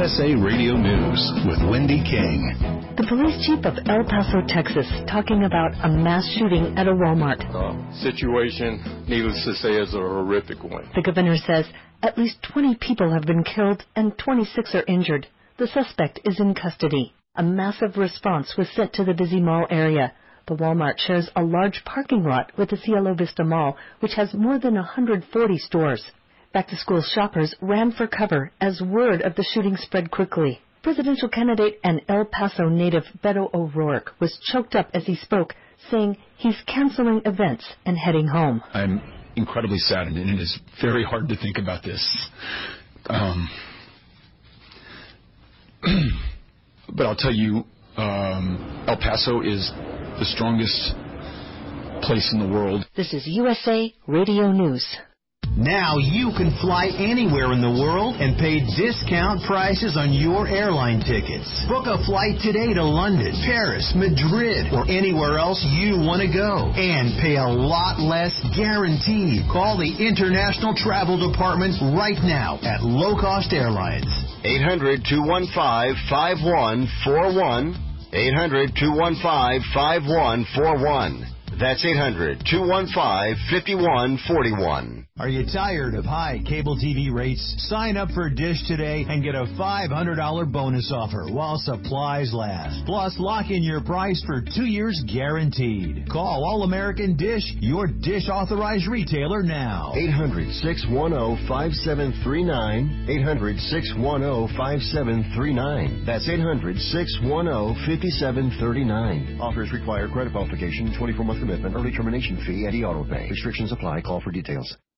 USA Radio News with Wendy King. The police chief of El Paso, Texas, talking about a mass shooting at a Walmart. Situation, needless to say, is a horrific one. The governor says at least 20 people have been killed and 26 are injured. The suspect is in custody. A massive response was sent to the busy mall area. The Walmart shares a large parking lot with the Cielo Vista Mall, which has more than 140 stores. Back-to-school shoppers ran for cover as word of the shooting spread quickly. Presidential candidate and El Paso native Beto O'Rourke was choked up as he spoke, saying he's canceling events and heading home. I'm incredibly saddened, and it is very hard to think about this. But I'll tell you, El Paso is the strongest place in the world. This is USA Radio News. Now you can fly anywhere in the world and pay discount prices on your airline tickets. Book a flight today to London, Paris, Madrid, or anywhere else you want to go. And pay a lot less guaranteed. Call the International Travel Department right now at Low Cost Airlines. 800-215-5141. 800-215-5141. That's 800-215-5141. Are you tired of high cable TV rates? Sign up for Dish today and get a $500 bonus offer while supplies last. Plus, lock in your price for 2 years guaranteed. Call All American Dish, your Dish authorized retailer now. 800-610-5739. 800-610-5739. That's 800-610-5739. Offers require credit qualification, 24-month commitment, early termination fee, and e-auto pay. Restrictions apply. Call for details.